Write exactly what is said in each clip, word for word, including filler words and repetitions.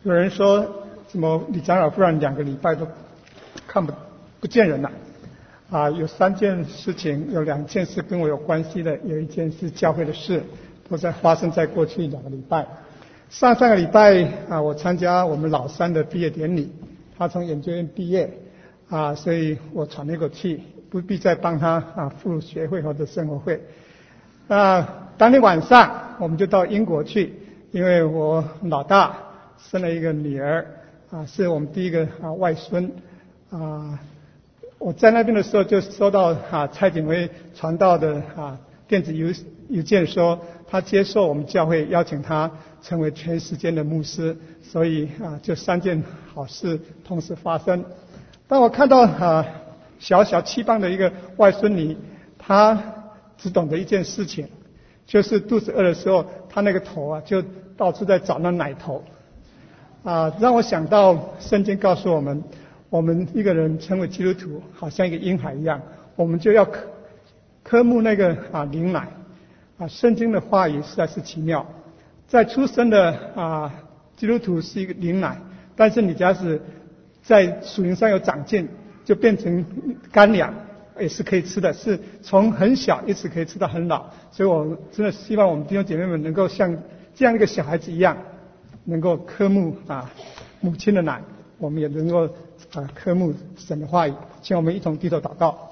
有人说，怎么李长老忽然两个礼拜都看不不见人了？啊，有三件事情，有两件事跟我有关系的，有一件是教会的事，都在发生在过去两个礼拜。上上个礼拜啊，我参加我们老三的毕业典礼，他从研究院毕业啊，所以我喘了一口气，不必再帮他啊付学费或者生活费。那当天晚上我们就到英国去，因为我老大生了一个女儿啊，是我们第一个啊外孙啊。我在那边的时候就收到啊蔡景威传道的啊电子邮邮件说，他接受我们教会邀请他成为全时间的牧师，所以啊就三件好事同时发生。当我看到啊小小七磅的一个外孙女，她只懂得一件事情，就是肚子饿的时候，她那个头啊就到处在找那奶头啊，让我想到圣经告诉我们，我们一个人成为基督徒，好像一个婴孩一样，我们就要渴渴慕那个啊灵奶啊。圣经的话语实在是奇妙，在出生的啊基督徒是一个灵奶，但是你假使在属灵上有长进，就变成干粮，也是可以吃的，是从很小一直可以吃到很老。所以我真的希望我们弟兄姐妹们能够像这样一个小孩子一样，能够渴慕啊母亲的奶，我们也能够啊渴慕神的话语。请我们一同低头祷告。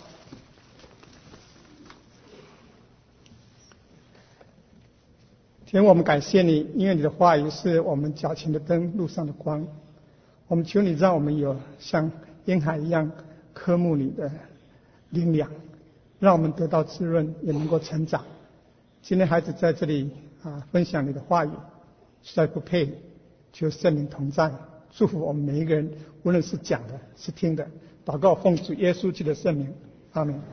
天，我们感谢你，因为你的话语是我们脚前的灯，路上的光。我们求你让我们有像婴孩一样渴慕你的灵粮，让我们得到滋润，也能够成长。今天孩子在这里啊分享你的话语，实在不配，求圣灵同在，祝福我们每一个人，无论是讲的是听的。祷告奉主耶稣基督的圣名，阿门。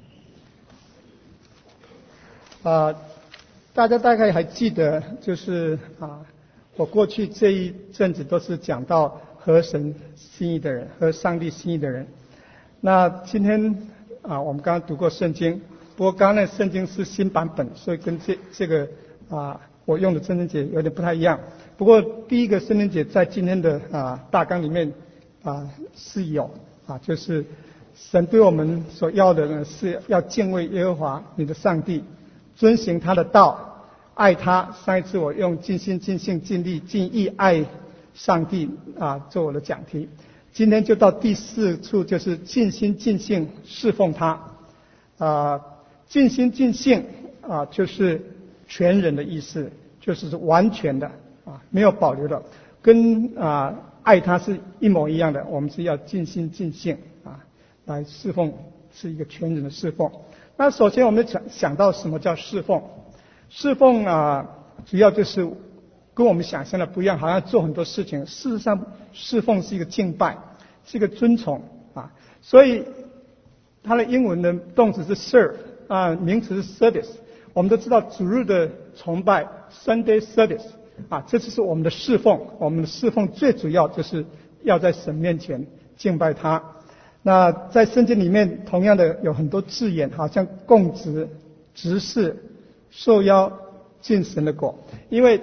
啊，大家大概还记得，就是啊，我过去这一阵子都是讲到合神心意的人，合上帝心意的人。那今天啊，我们刚刚读过圣经，不过刚刚那圣经是新版本，所以跟这这个啊我用的圣经节有点不太一样。不过第一个圣经节在今天的啊大纲里面啊是有啊，就是神对我们所要的呢，是要敬畏耶和华你的上帝，遵行他的道，爱他。上一次我用尽心尽性尽力尽意爱上帝啊做我的讲题，今天就到第四处，就是尽心尽性侍奉他。啊，尽心尽性啊，就是全人的意思，就是完全的啊，没有保留的，跟啊爱他是一模一样的。我们是要尽心尽性啊来侍奉，是一个全人的侍奉。那首先我们想想到什么叫侍奉？侍奉啊，主要就是跟我们想象的不一样，好像做很多事情。事实上，侍奉是一个敬拜，是一个尊崇啊。所以它的英文的动词是 serve 啊，名词是 service。我们都知道主日的崇拜 Sunday service 啊，这就是我们的侍奉。我们的侍奉最主要就是要在神面前敬拜他。那在圣经里面同样的有很多字眼，好像供职、执事、受邀进神的国。因为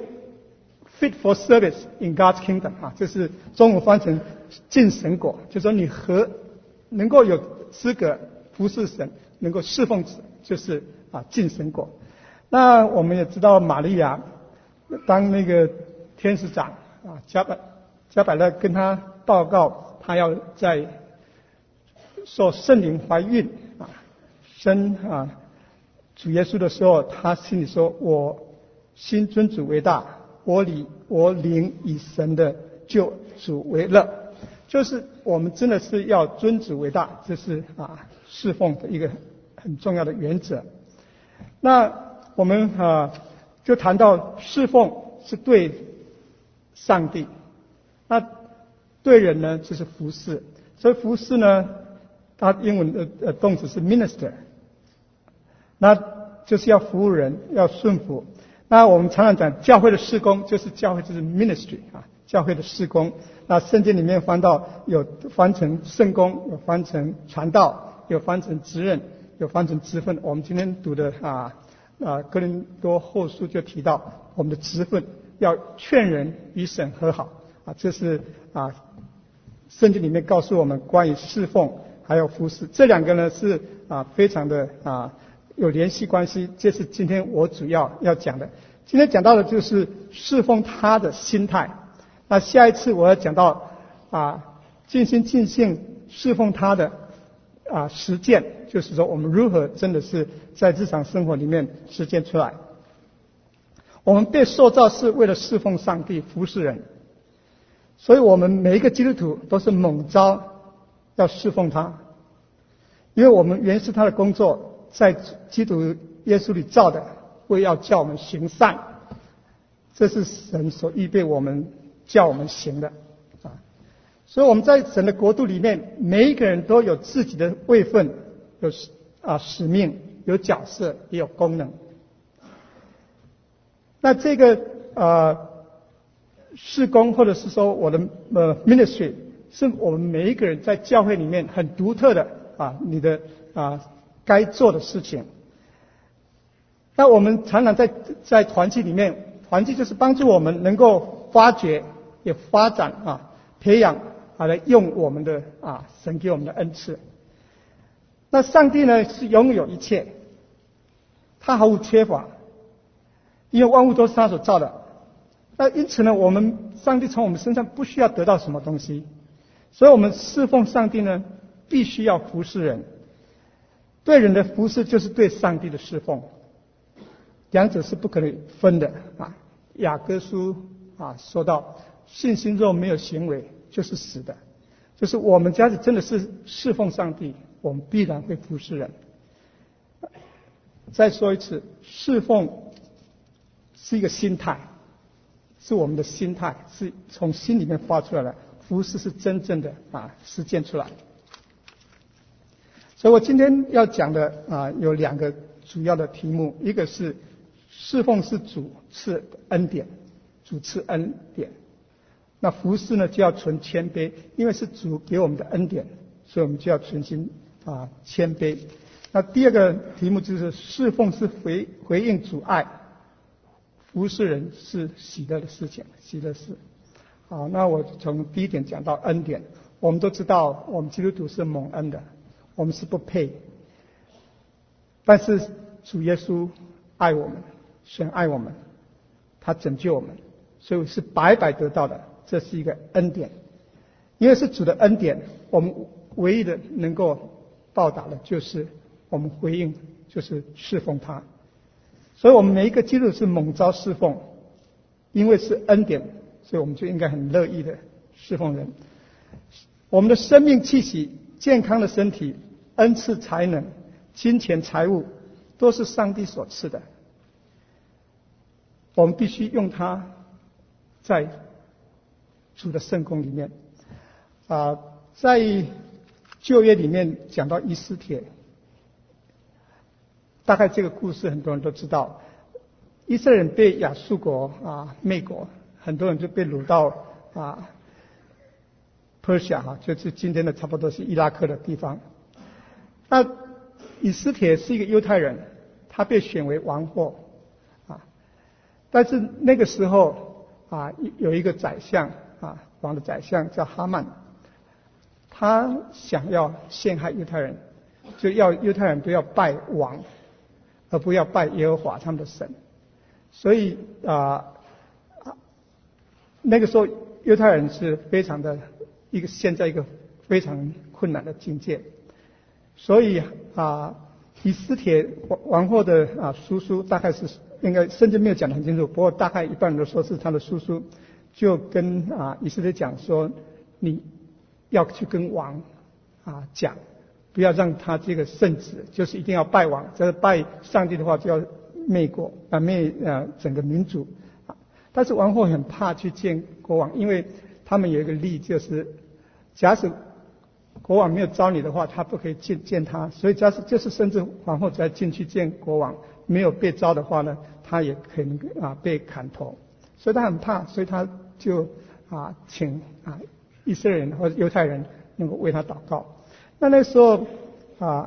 fit for service in God's kingdom 啊，这是中文翻成进神国，就是说你和能够有资格服侍神，能够侍奉神，就是啊进神国。那我们也知道玛利亚当那个天使长啊加百加百勒跟他报告，他要在受圣灵怀孕啊生啊主耶稣的时候，他心里说：我心尊主为大，我理我灵以神的救主为乐。就是我们真的是要尊主为大，这是啊侍奉的一个很重要的原则。那我们啊就谈到侍奉是对上帝，那对人呢就是服侍。所以服侍呢，它英文的呃动词是 minister， 那就是要服务人，要顺服。那我们常常讲教会的事工，就是教会就是 ministry 啊，教会的事工。那圣经里面翻到有翻成圣工，有翻成传道，有翻成职任，有翻成职分。我们今天读的啊啊哥林多后书就提到，我们的职分要劝人与神和好啊，这是啊圣经里面告诉我们关于侍奉还有服侍这两个呢是啊非常的啊有联系关系，这是今天我主要要讲的。今天讲到的就是侍奉他的心态，那下一次我要讲到啊尽心尽性侍奉他的啊实践，就是说我们如何真的是在日常生活里面实践出来。我们被塑造是为了侍奉上帝服侍人，所以我们每一个基督徒都是蒙召要侍奉他，因为我们原是他的工作，在基督耶稣里造的，为要叫我们行善，这是神所预备我们叫我们行的啊。所以我们在神的国度里面，每一个人都有自己的位分，有啊使命，有角色，也有功能。那这个呃事工或者是说我的呃 ministry 是我们每一个人在教会里面很独特的啊你的啊该做的事情。那我们常常在在团契里面，团契就是帮助我们能够发掘也发展啊培养啊来用我们的啊神给我们的恩赐。那上帝呢是拥有一切，他毫无缺乏，因为万物都是他所造的。那因此呢，我们上帝从我们身上不需要得到什么东西，所以我们侍奉上帝呢，必须要服侍人。对人的服侍就是对上帝的侍奉，两者是不可能分的啊。雅各书啊说到，信心若没有行为，就是死的。就是我们家里真的是侍奉上帝，我们必然会服侍人。再说一次，侍奉是一个心态，是我们的心态，是从心里面发出来的。服侍是真正的啊实践出来。所以我今天要讲的啊有两个主要的题目，一个是侍奉是主赐恩典，主赐恩典。那服侍呢就要存谦卑，因为是主给我们的恩典，所以我们就要存心啊谦卑。那第二个题目就是侍奉是回回应主爱，服侍人是喜乐的事情，喜乐事。好，那我从第一点讲到恩典。我们都知道，我们基督徒是蒙恩的，我们是不配，但是主耶稣爱我们，神爱我们，他拯救我们，所以是白白得到的，这是一个恩典。因为是主的恩典，我们唯一的能够报答的就是我们回应，就是侍奉他。所以我们每一个基督徒是蒙召侍奉，因为是恩典，所以我们就应该很乐意的侍奉人。我们的生命气息、健康的身体、恩赐才能、金钱财物，都是上帝所赐的。我们必须用它在主的圣工里面。啊，在旧约里面讲到以斯帖，大概这个故事很多人都知道。以色列人被亚述国啊灭国，很多人就被掳到啊 Persia 哈，就是今天的差不多是伊拉克的地方。那以斯帖是一个犹太人，他被选为王后啊，但是那个时候啊有一个宰相啊，王的宰相叫哈曼，他想要陷害犹太人，就要犹太人都要拜王，而不要拜耶和华他们的神。所以啊，那个时候犹太人是非常的一个现在一个非常困难的境界。所以啊，以斯帖王后的啊叔叔，大概是应该圣经没有讲得很清楚，不过大概一般人都说是他的叔叔，就跟啊以斯帖讲说，你要去跟王啊讲，不要让他这个圣旨，就是一定要拜王，这是拜上帝的话就要灭国啊灭啊整个民族啊。但是王后很怕去见国王，因为他们有一个例，就是假使国王没有招你的话，他不可以见见他，所以假使就是甚至皇后只要进去见国王，没有被招的话呢，他也可能啊被砍头，所以他很怕，所以他就啊请啊以色列人或者犹太人能够为他祷告。那那时候啊，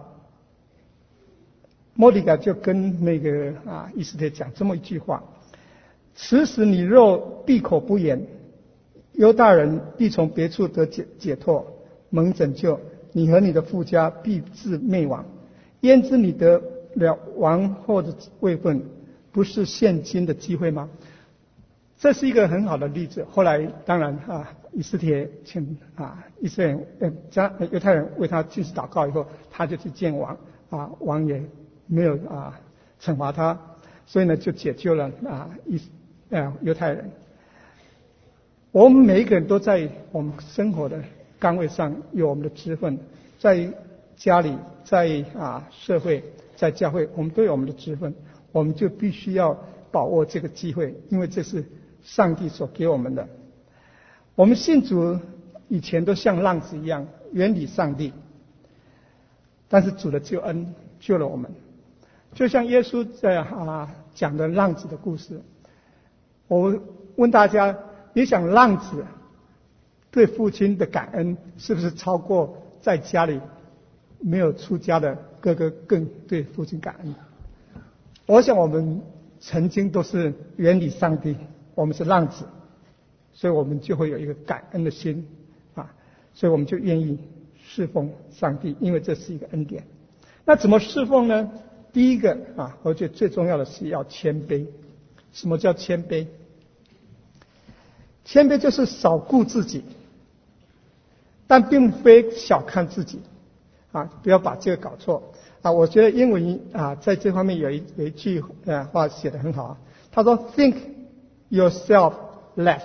摩底改就跟那个啊以斯帖讲这么一句话：此时你若闭口不言， 犹大人必从别处得解解脱，蒙拯救，你和你的父家必至灭亡。焉知你得了王后的位分，不是现今的机会吗？这是一个很好的例子。后来当然啊，以斯帖请啊以色列人呃加犹太人为他进行祷告以后，他就去见王啊，王也没有啊惩罚他，所以呢就解救了啊以呃犹太人。我们每一个人都在我们生活的岗位上有我们的职分，在家里，在啊社会，在教会，我们都有我们的职分，我们就必须要把握这个机会，因为这是上帝所给我们的。我们信主以前都像浪子一样远离上帝，但是主的救恩救了我们。就像耶稣在啊讲的浪子的故事，我问大家，你想浪子对父亲的感恩是不是超过在家里没有出家的哥哥更对父亲感恩？我想我们曾经都是远离上帝，我们是浪子，所以我们就会有一个感恩的心啊，所以我们就愿意侍奉上帝，因为这是一个恩典。那怎么侍奉呢？第一个啊，我觉得最重要的是要谦卑。什么叫谦卑？谦卑就是少顾自己，但并非小看自己啊，不要把这个搞错啊。我觉得英文啊在这方面有一有一句呃话写得很好，他说 think yourself less,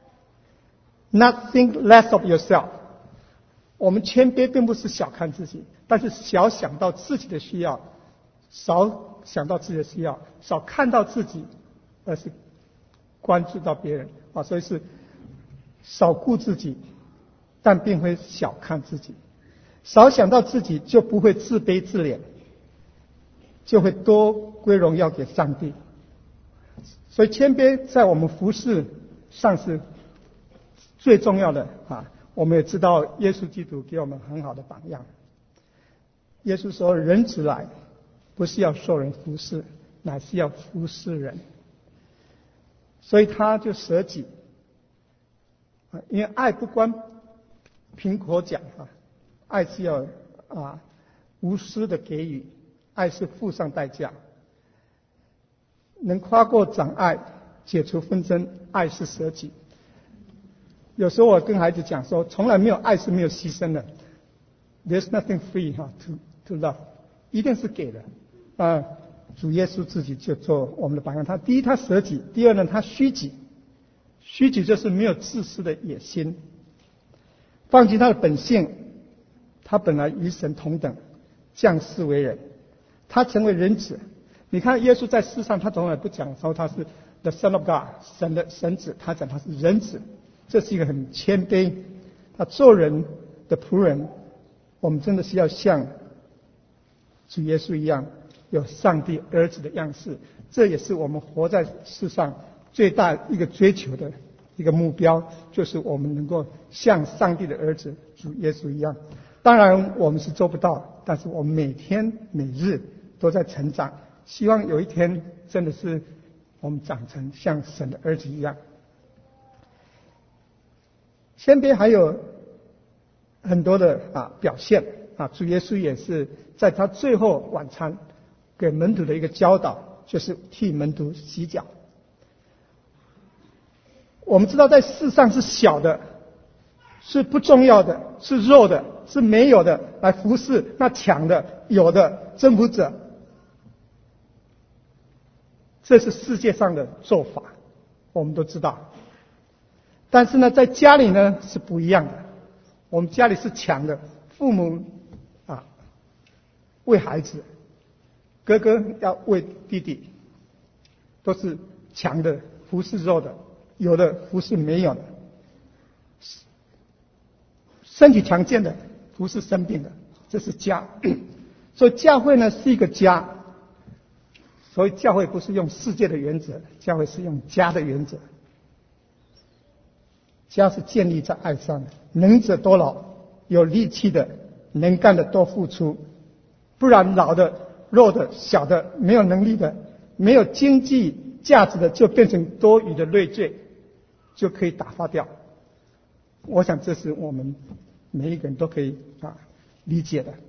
not think less of yourself。 我们谦卑并不是小看自己，但是少想到自己的需要，少想到自己的需要，少看到自己，而是关注到别人啊，所以是少顾自己，但并非小看自己。少想到自己，就不会自卑自怜，就会多归荣耀给上帝。所以谦卑在我们服事上是最重要的啊。我们也知道耶稣基督给我们很好的榜样。耶稣说：“人子来，不是要受人服侍，乃是要服侍人。”所以他就舍己啊，因为爱不关凭口讲啊，爱是要啊无私的给予，爱是付上代价。能跨过障碍，解除纷争，爱是舍己。有时候我跟孩子讲说，从来没有爱是没有牺牲的。There's nothing free 哈 to to love， 一定是给的啊。主耶稣自己就做我们的榜样。他第一他舍己，第二呢他虚己。虚己就是没有自私的野心，放弃他的本性。他本来与神同等，降世为人，他成为人子。你看耶稣在世上，他从来不讲说他是 the Son of God， 神的神子，他讲他是人子。这是一个很谦卑，他做人的仆人。我们真的是要像主耶稣一样，有上帝儿子的样式。这也是我们活在世上最大一个追求的一个目标，就是我们能够像上帝的儿子主耶稣一样。当然我们是做不到，但是我们每天每日都在成长，希望有一天真的是我们长成像神的儿子一样。谦卑还有很多的啊表现啊，主耶稣也是在他最后晚餐给门徒的一个教导，就是替门徒洗脚。我们知道在世上是小的，是不重要的，是弱的，是没有的来服侍那强的有的征服者，这是世界上的做法，我们都知道。但是呢在家里呢是不一样的，我们家里是强的，父母啊为孩子，哥哥要为弟弟，都是强的服侍弱的，有的服侍没有的，身体强健的服侍生病的，这是家。所以教会呢是一个家，所以教会不是用世界的原则，教会是用家的原则。家是建立在爱上的，能者多劳，有力气的能干的多付出，不然老的弱的小的没有能力的没有经济价值的就变成多余的累赘，就可以打发掉。 我想这是我们每一个人都可以啊理解的。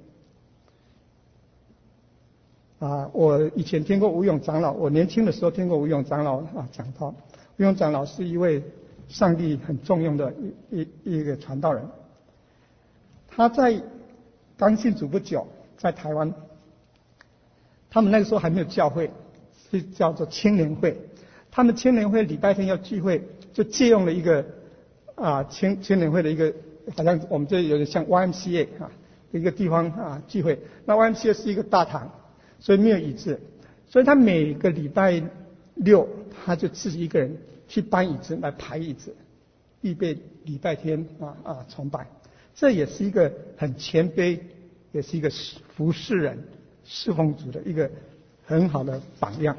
啊，我以前听过吴勇长老，我年轻的时候听过吴勇长老啊讲到，吴勇长老是一位上帝很重用的一一一个传道人。他在刚信主不久，在台湾，他们那个时候还没有教会，是叫做青年会。他们青年会礼拜天要聚会，就借用了一个啊青青年会的一个，好像我们这里有点像 Y M C A 啊一个地方啊聚会。那 Y M C A 是一个大堂，所以没有椅子，所以他每个礼拜六他就自己一个人去搬椅子来排椅子，预备礼拜天啊啊崇拜。这也是一个很谦卑，也是一个服侍人、侍奉主的一个很好的榜样。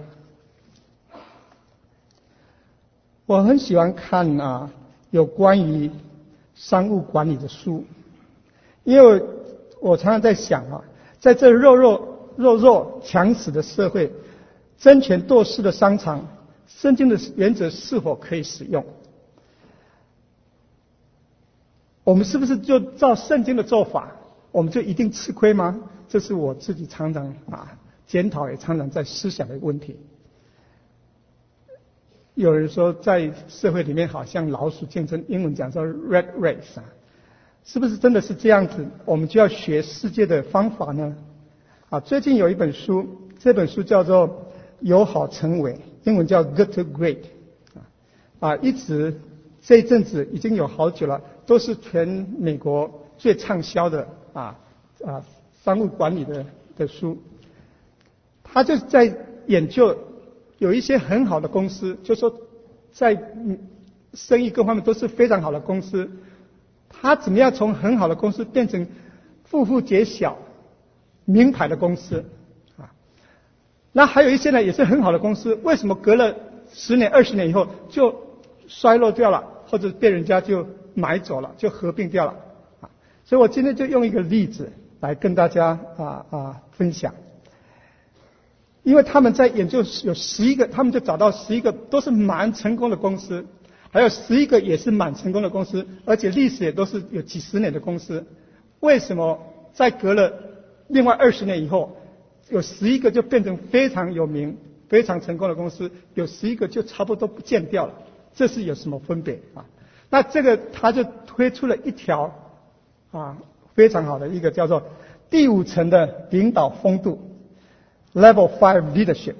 我很喜欢看啊有关于商务管理的书，因为我常常在想啊，在这弱弱弱肉强食的社会，争权夺势的商场，圣经的原则是否可以使用？我们是不是就照圣经的做法，我们就一定吃亏吗？这是我自己常常啊检讨，也常常在思想的问题。有人说在社会里面好像老鼠竞争，英文讲说 rat race 啊，是不是真的是这样子？我们就要学世界的方法呢？啊，最近有一本书，这本书叫做《由好成伟》，英文叫 Good to Great 啊，一直这一阵子已经有好久了，都是全美国最畅销的啊啊商务管理的的书。他就在研究有一些很好的公司，就说在生意各方面都是非常好的公司，他怎么样从很好的公司变成富富皆小名牌的公司啊？那还有一些呢，也是很好的公司，为什么隔了十年、二十年以后就衰落掉了，或者被人家就买走了，就合并掉了啊？所以我今天就用一个例子来跟大家啊啊分享，因为他们在研究有十一个，他们就找到十一个都是蛮成功的公司，还有十一个也是蛮成功的公司，而且历史也都是有几十年的公司。为什么在隔了另外二十年以后，有十一个就变成非常有名、非常成功的公司，有十一个就差不多不见掉了？这是有什么分别啊？那这个他就推出了一条啊非常好的一个叫做第五层的领导风度 Level Five Leadership。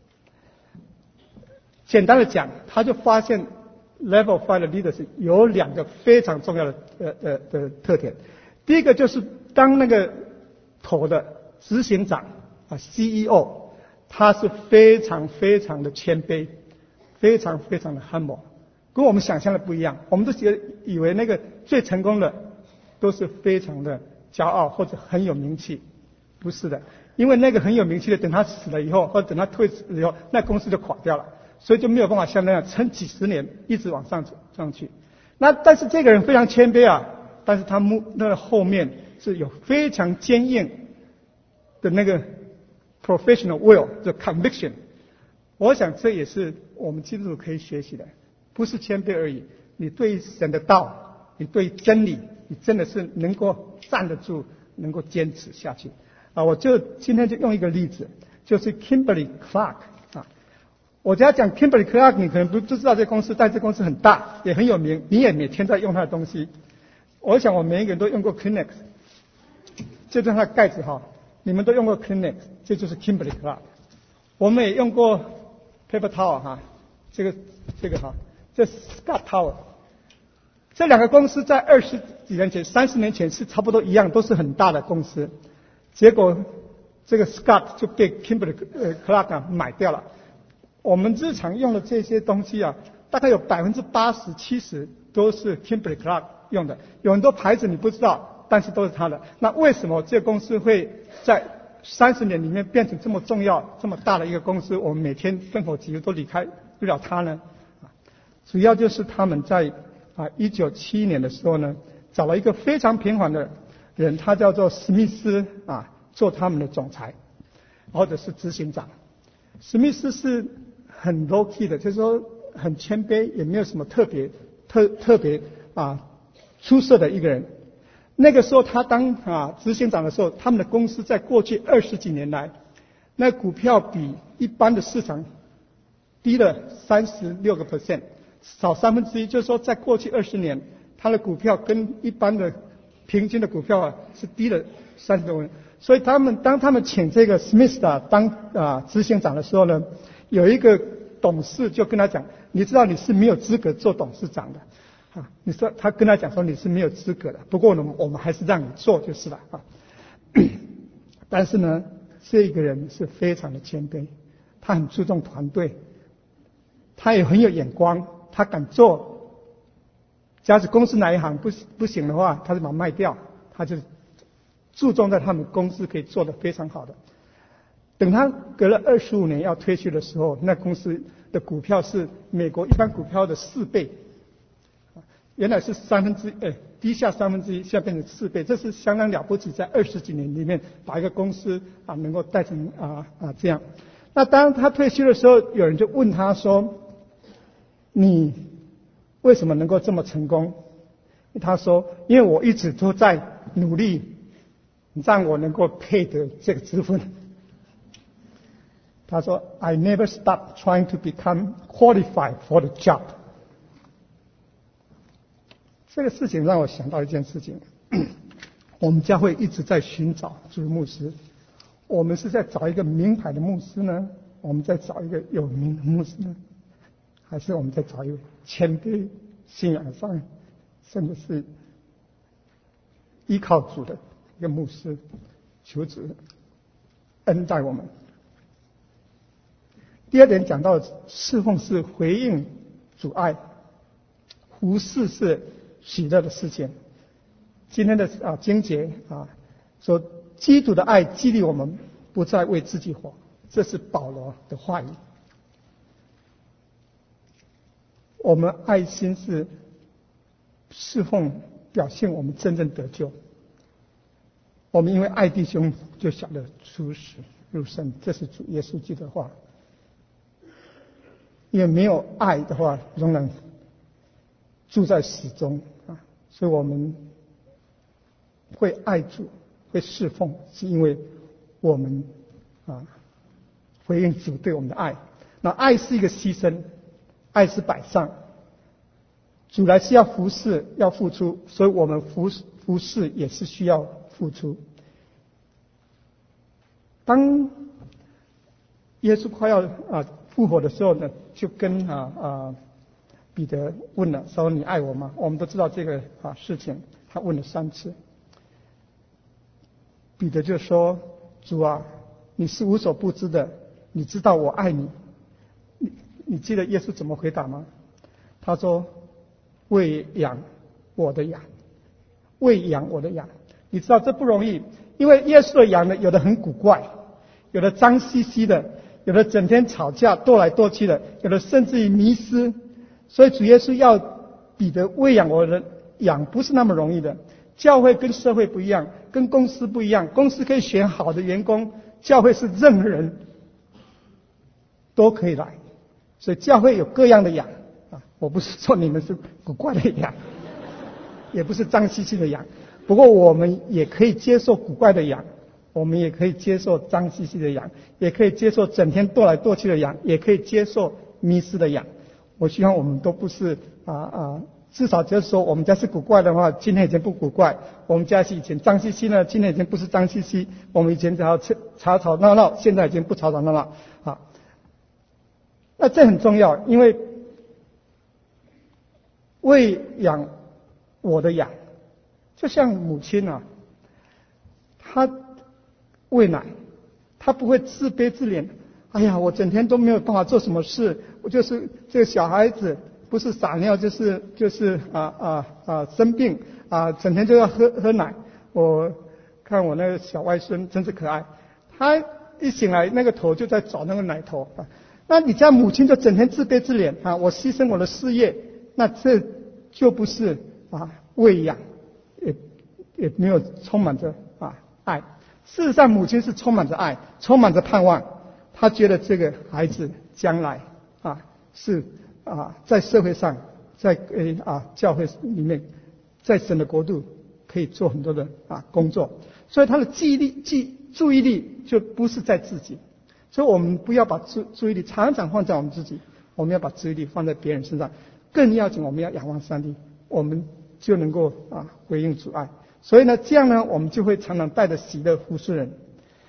简单的讲，他就发现 Level Five 的 Leadership 有两个非常重要的呃呃的特点。第一个就是当那个头的执行长啊 C E O， 他是非常非常的谦卑，非常非常的 humble， 跟我们想象的不一样。我们都觉得以为那个最成功的都是非常的骄傲或者很有名气，不是的，因为那个很有名气的，等他死了以后，或者等他退死了以后，那公司就垮掉了，所以就没有办法像那样撑几十年一直往上上去。那但是这个人非常谦卑啊，但是他目那个后面是有非常坚硬的那个 professional will 的 conviction。我想这也是我们基督徒可以学习的，不是谦卑而已。你对神的道，你对真理，你真的是能够站得住，能够坚持下去啊！我就今天就用一个例子，就是 Kimberly Clark 啊。我只要讲 Kimberly Clark， 你可能不不知道这公司，但这公司很大，也很有名，你也每天在用它的东西。我想我每一个人都用过 Kleenex， 这就是它的盖子哈，你们都用过 Kleenex， 这就是 Kimberly Clark。我们也用过 Paper Towel 哈，这个这个哈，这 Scott Towel。这两个公司在二十几年前、三十年前是差不多一样，都是很大的公司。结果这个 Scott 就被 Kimberly Clark 啊买掉了。我们日常用的这些东西啊，大概有百分之八十、七十都是 Kimberly Clark 用的。有很多牌子你不知道，但是都是它的。那为什么这个公司会在三十年里面变成这么重要、这么大的一个公司？我们每天生活几乎都离开不了它呢？主要就是他们在啊，一九七一年的时候呢，找了一个非常平凡的人，他叫做史密斯啊，做他们的总裁，或者是执行长。史密斯是很 low key 的，就是说很谦卑，也没有什么特别特特别啊出色的一个人。那个时候他当啊执行长的时候，他们的公司在过去二十几年来，那股票比一般的市场低了三十六个 percent， 少三分之一，就是说在过去二十年，他的股票跟一般的平均的股票啊是低了三十多个。所以他们当他们请这个 Smith 啊当啊执行长的时候呢，有一个董事就跟他讲，你知道你是没有资格做董事长的。啊，你说他跟他讲说你是没有资格的，不过呢，我们还是让你做就是了啊。但是呢，这个人是非常的谦卑，他很注重团队，他也很有眼光，他敢做。假使公司哪一行不不行的话，他就把它卖掉，他就注重在他们公司可以做得非常好的。等他隔了二十五年要退休的时候，那公司的股票是美国一般股票的四倍。原来是三分之一，哎，低下三分之一，现在变成四倍，这是相当了不起，在二十几年里面把一个公司啊能够带成啊啊这样。那当他退休的时候，有人就问他说：“你为什么能够这么成功？”他说：“因为我一直都在努力，让我能够配得这个职分。”他说 ：“I never stop trying to become qualified for the job。”这个事情让我想到一件事情，我们教会一直在寻找主牧师，我们是在找一个名牌的牧师呢，我们在找一个有名的牧师呢，还是我们在找一位谦卑、信仰上，甚至是依靠主的一个牧师？求主恩待我们。第二点讲到侍奉是回应主爱，服侍是喜乐的事情。今天的啊经节啊说，基督的爱激励我们不再为自己活，这是保罗的话语。我们爱心是侍奉，表现我们真正得救。我们因为爱弟兄，就晓得出死入生，这是主耶稣基督的话。因为没有爱的话，仍然住在死中啊，所以我们会爱主，会侍奉，是因为我们啊回应主对我们的爱。那爱是一个牺牲，爱是摆上，主来是要服侍，要付出，所以我们服服侍也是需要付出。当耶稣快要啊复活的时候呢，就跟啊啊彼得问了，说你爱我吗？我们都知道这个啊事情，他问了三次。彼得就说：主啊，你是无所不知的，你知道我爱你。你你记得耶稣怎么回答吗？他说：喂养我的羊，喂养我的羊。你知道这不容易，因为耶稣的羊呢，有的很古怪，有的脏兮兮的，有的整天吵架斗来斗去的，有的甚至于迷失。所以主耶稣要彼得喂养我的羊，不是那么容易的。教会跟社会不一样，跟公司不一样，公司可以选好的员工，教会是任何人都可以来。所以教会有各样的羊啊，我不是说你们是古怪的羊，也不是脏兮兮的羊，不过我们也可以接受古怪的羊，我们也可以接受脏兮兮的羊，也可以接受整天斗来斗去的羊，也可以接受迷失的羊。我希望我们都不是啊啊，至少就是说，我们家是古怪的话，今天已经不古怪；我们家是以前脏兮兮呢，今天已经不是脏兮兮；我们以前只要吵吵闹闹，现在已经不吵吵闹闹啊。那这很重要，因为喂养我的羊，就像母亲啊，她喂奶，她不会自卑自怜。哎呀，我整天都没有办法做什么事，我就是这个小孩子，不是撒尿就是就是啊啊啊生病啊，整天就要喝喝奶。我看我那个小外孙真是可爱，他一醒来那个头就在找那个奶头啊。那你家母亲就整天自卑自怜啊，我牺牲我的事业，那这就不是啊喂养，也也没有充满着啊爱。事实上，母亲是充满着爱，充满着盼望。他觉得这个孩子将来啊是啊在社会上，在呃啊教会里面在神的国度可以做很多的啊工作，所以他的记忆力、记注意力就不是在自己，所以我们不要把注注意力常常放在我们自己，我们要把注意力放在别人身上，更要紧我们要仰望上帝，我们就能够啊回应主爱。所以呢，这样呢，我们就会常常带着喜乐服侍人。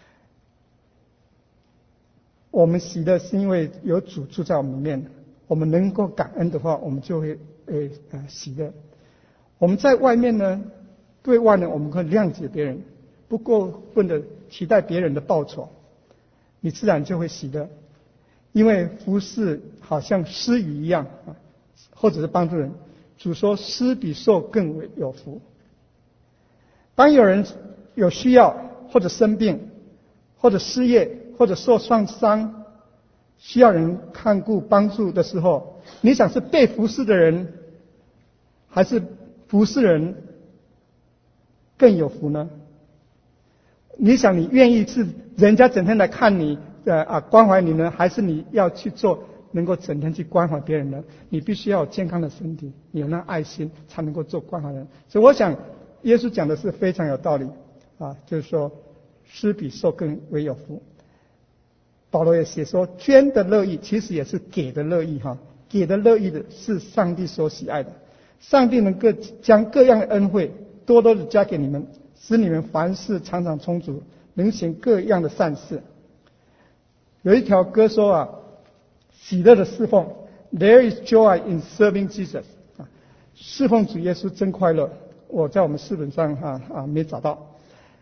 我们喜乐是因为有主住在我们里面，我们能够感恩的话，我们就会呃呃喜乐。我们在外面呢，对外呢，我们会谅解别人，不过分的期待别人的报酬，你自然就会喜乐。因为服侍好像施予一样啊，或者是帮助人。主说施比受更为有福。当有人有需要，或者生病，或者失业，或者受创伤，需要人看顾帮助的时候，你想是被服侍的人，还是服侍人更有福呢？你想你愿意是人家整天来看你呃啊关怀你呢，还是你要去做能够整天去关怀别人呢？你必须要有健康的身体，你有那爱心，才能够做关怀人。所以我想耶稣讲的是非常有道理啊，就是说施比受更为有福。保罗也写说，捐的乐意其实也是给的乐意哈，给的乐意的是上帝所喜爱的。上帝能够将各样的恩惠多多的加给你们，使你们凡事常常充足，能行各样的善事。有一条歌说啊，喜乐的侍奉 ，There is joy in serving Jesus 啊，侍奉主耶稣真快乐。我在我们诗本上啊啊没找到。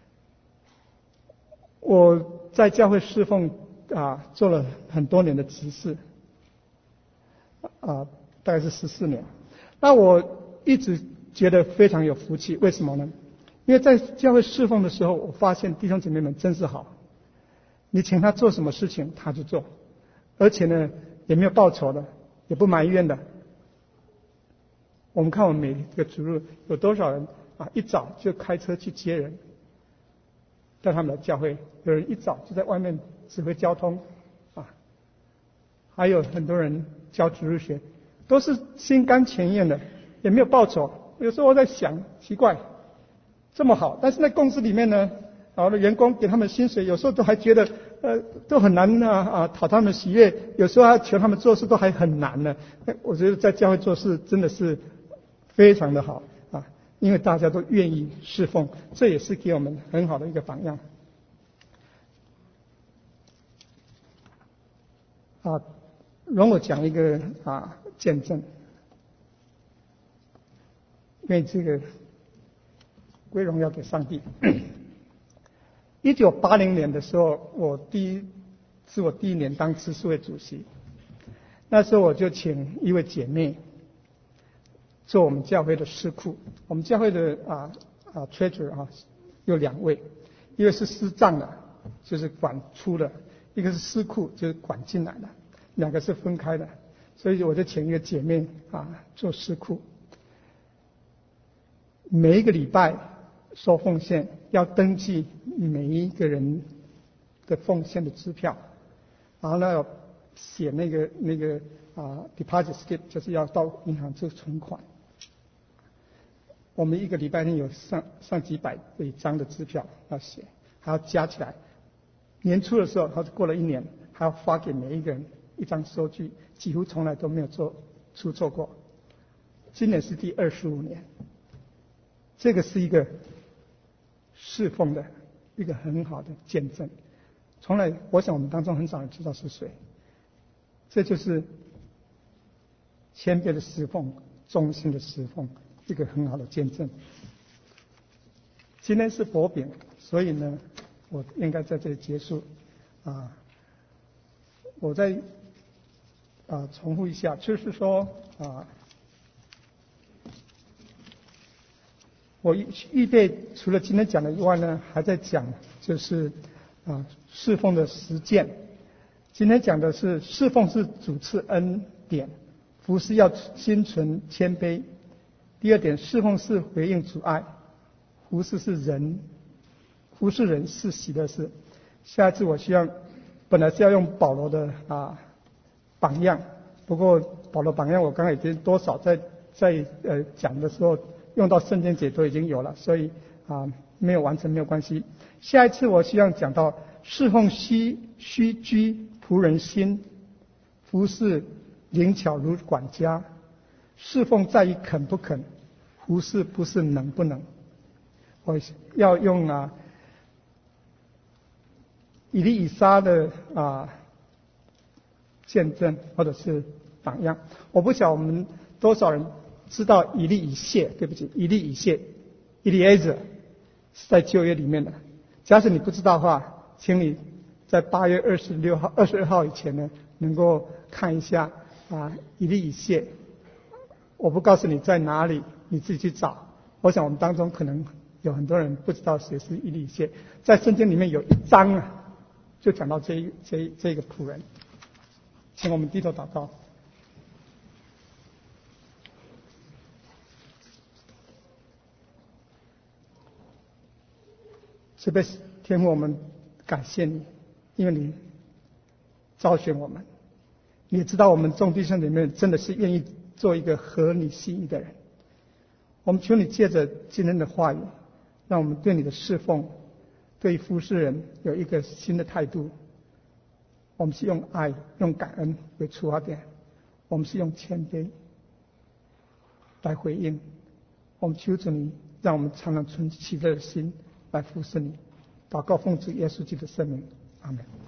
我在教会侍奉啊做了很多年的执事，啊大概是十四年。那我一直觉得非常有福气，为什么呢？因为在教会侍奉的时候，我发现弟兄姐妹们真是好，你请他做什么事情他就做，而且呢也没有报酬的，也不埋怨的。我们看我们每个主日有多少人啊，一早就开车去接人，带他们来教会；有人一早就在外面指挥交通，啊，还有很多人教主日学，都是心甘情愿的，也没有报酬。有时候我在想，奇怪，这么好，但是在公司里面呢，好的员工给他们薪水，有时候都还觉得呃都很难啊啊讨他们的喜悦，有时候还求他们做事都还很难呢。我觉得在教会做事真的是非常的好啊，因为大家都愿意侍奉，这也是给我们很好的一个榜样。啊，容我讲一个啊见证，因为这个归荣耀给上帝。一九八零年的时候，我第一是我第一年当执事会主席，那时候我就请一位姐妹做我们教会的司库。我们教会的啊啊 treasurer 啊有两位，一个是司账的，就是管出的；一个是司库，就是管进来的，两个是分开的。所以我就请一个姐妹啊做司库，每一个礼拜收奉献要登记每一个人的奉献的支票，然后呢要写那个那个啊 deposit slip， 就是要到银行做存款。我们一个礼拜内有上上几百一张的支票要写，还要加起来。年初的时候，他过了一年，还要发给每一个人一张收据，几乎从来都没有做出错过。今年是第二十五年，这个是一个侍奉的一个很好的见证。从来，我想我们当中很少人知道是谁。这就是谦卑的侍奉，忠心的侍奉，一个很好的见证。今天是薄饼，所以呢，我应该在这里结束。啊，我再啊重复一下，就是说啊，我预备除了今天讲的以外呢，还在讲就是啊侍奉的实践。今天讲的是侍奉是主赐恩典，服侍要心存谦卑。第二点，侍奉是回应主爱，服侍是人，服侍人是喜乐事。下一次我希望本来是要用保罗的啊榜样，不过保罗榜样我刚才已经多少在在呃讲的时候用到圣经节都已经有了，所以啊没有完成没有关系。下一次我希望讲到侍奉须须居仆人心，服侍灵巧如管家，侍奉在于肯不肯，服侍不是能不能。我要用啊以利以撒的啊见证或者是榜样。我不晓得我们多少人知道以利以谢，对不起，以利以谢 Eliezer 是在旧约里面的。假使你不知道的话，请你在八月二十六号、二十二号以前呢，能够看一下啊以利以谢。我不告诉你在哪里，你自己去找。我想我们当中可能有很多人不知道谁是以利以谢，在圣经里面有一章啊，就讲到这一这一这个仆人。请我们低头祷告。慈悲天父，我们感谢你，因为你召选我们，你也知道我们众弟兄里面真的是愿意做一个合你心意的人。我们求你借着今天的话语，让我们对你的侍奉，对服侍人有一个新的态度。我们是用爱、用感恩为出发点，我们是用谦卑来回应。我们求主你，让我们常常存喜乐的心来服侍你。祷告奉主耶稣基督的圣名，阿门。